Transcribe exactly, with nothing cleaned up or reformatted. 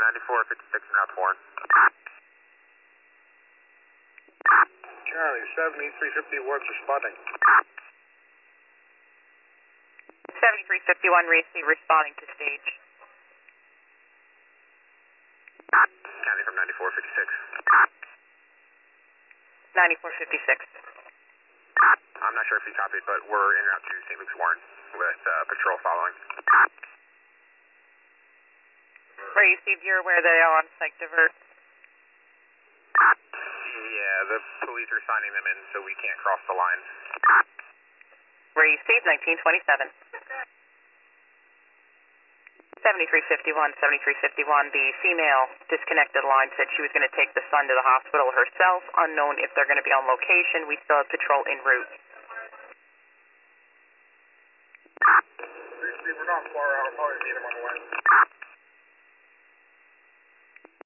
ninety-four fifty-six and route Warren. Charlie, seventy-three fifty-one's responding. seventy-three fifty-one, receive, responding to stage. County from ninety-four fifty-six. ninety-four fifty-six. I'm not sure if you copied, but we're en route to Saint Luke's Warren with uh, patrol following. Receive, you're aware they are on site divert. Yeah, the police are signing them in, so we can't cross the line. Receive, nineteen twenty-seven. seventy-three fifty-one, seventy-three fifty-one, the female disconnected line said she was going to take the son to the hospital herself. Unknown if they're going to be on location. We still have patrol en route. We're not far out. I'll probably meet him on the way.